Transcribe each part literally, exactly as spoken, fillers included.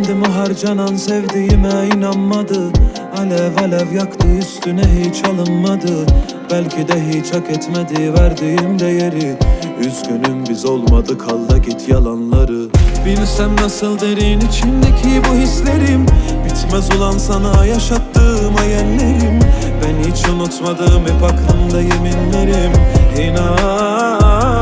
Kendim harcanan sevdiğime inanmadı. Alev alev yaktı, üstüne hiç alınmadı. Belki de hiç hak etmedi verdiğim değeri. Üzgünüm biz olmadık, al da git yalanları. Bilsem nasıl derin içimdeki bu hislerim. Bitmez ulan sana yaşattığım hayallerim. Ben hiç unutmadım, hep aklımda yeminlerim. İnan.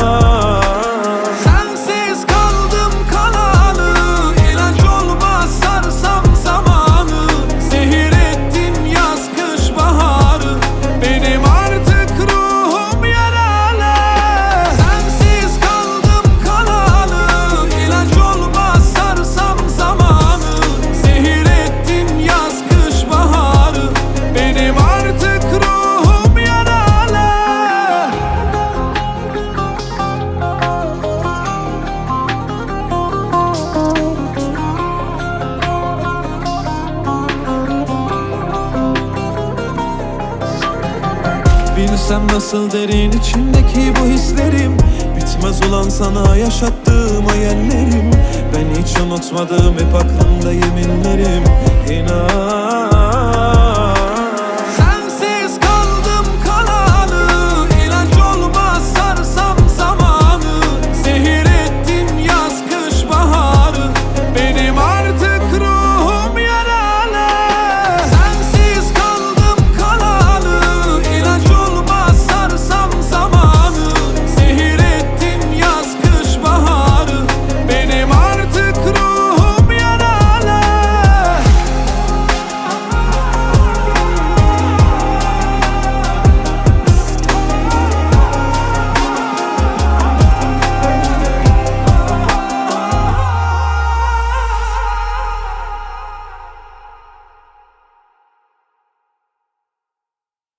Sensiz kaldım kalalı, ilaç olmaz sarsam zamanı. Zehir ettin yaz kış baharı, benim artık ruhum yaralı. Sensiz kaldım kalalı, ilaç olmaz sarsam zamanı. Zehir ettin yaz kış baharı, benim artık ruhum yaralı. Bilsem nasıl derin içimdeki bu hislerim. Bitmez ulan sana yaşattığım hayallerim. Ben hiç unutmadım, hep aklımda yeminlerim. İnan.